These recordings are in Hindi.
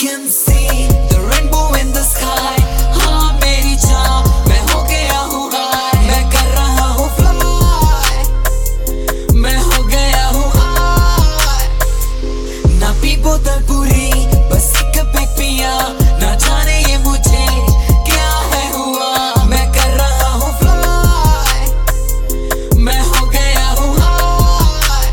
can see the rainbow in the sky. हाँ मेरी जान, मैं हो गया हूँ high. मैं कर रहा हूँ fly. मैं हो गया हूँ high. ना पी बोतल पूरी, बस एक पैक पिया. ना जाने ये मुझे क्या है हुआ. मैं कर रहा हूँ fly. मैं हो गया हूँ high.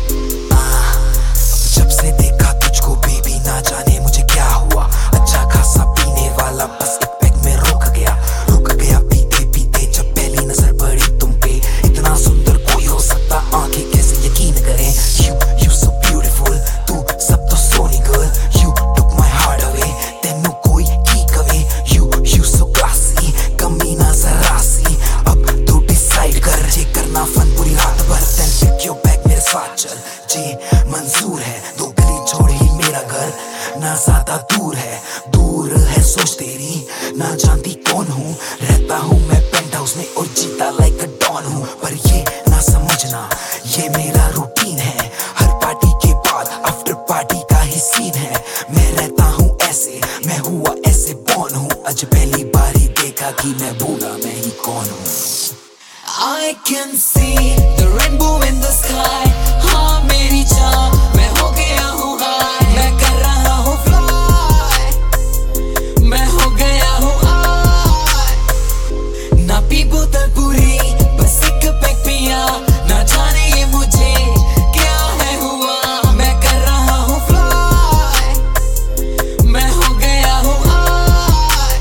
जब से देखा तुझको बेबी, ना जाने मुझे क्या हुआ. अच्छा खासा पीने वाला, बस एक पैक में रुक गया पीते पीते. जब पहली नजर पड़ी तुम पे, इतना सुंदर कोई हो सकता, आंखें कैसे यकीन करें. You so beautiful, तू सब तो Soni girl. You took my heart away, तेनू कोई की कवे. You so classy, कमी ना जरा सी. अब तू डिसाइड कर, जे करना फन पूरी रात भर. then pick your bag मेरे साथ चल, जे मंजूर है. 2 गली छोड़ ही मेरा घर, ना ज्यादा दूर है सोच तेरी. ना जानती कौन हूँ, रहता हूँ मैं पेंट हाउस में और जीता लाइक अ डॉन हूँ. पर ये ना समझना, ये मेरा रूटीन है. हर पार्टी के बाद आफ्टर पार्टी का ही सीन है. मैं रहता हूँ ऐसे, मैं हुआ ऐसे बॉर्न हूँ. आज पहली बार ही देखा कि मैं भूला मैं ही कौन हूँ. I can see the rainbow in the sky. हाँ मेरी जान, मैं हो गया हूँ high. मैं कर रहा हूँ fly. मैं हो गया हूँ high. ना पी बोतल पूरी, बस एक पैक पिया. ना जाने ये मुझे क्या है हुआ. मैं कर रहा हूँ fly. मैं हो गया हूँ high.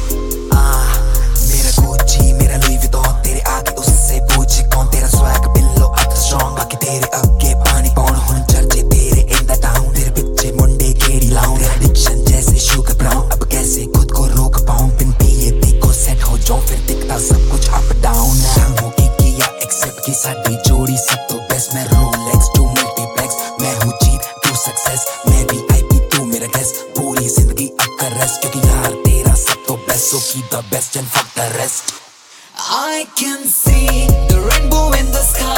मेरा गुच्ची, मेरा लुई विटॉन, तेरे आगे उससे पूछे कौन. तेरा स्वैग बिल्लो अप स्ट्रॉन्ग, बाकी तेरे आगे पानी कौन. हुन चर्चे तेरे इन द टाउन, तेरे पीछे मुंडे केड़ी लाऊं. तेरा डिक्शन जैसे शुगर ब्राउन, अब कैसे खुद को रोक पाऊं. बिन पिए देखो सेट हो जाऊं, फिर दिखता सब कुछ अप डाउन. हो के किया एक्सेप्ट की साडी जोड़ी सब तो बेस्ट. मैं रोलेक्स टू मल्टीप्लेक्स, मैं हूँ जीत तू सक्सेस. मैं VIP तू मेरा गेस्ट, पूरी जिंदगी अब कर रेस्ट. क्योंकि यार तेरा सब तो best, so keep the best and fuck the rest. I can see the rainbow in the sky.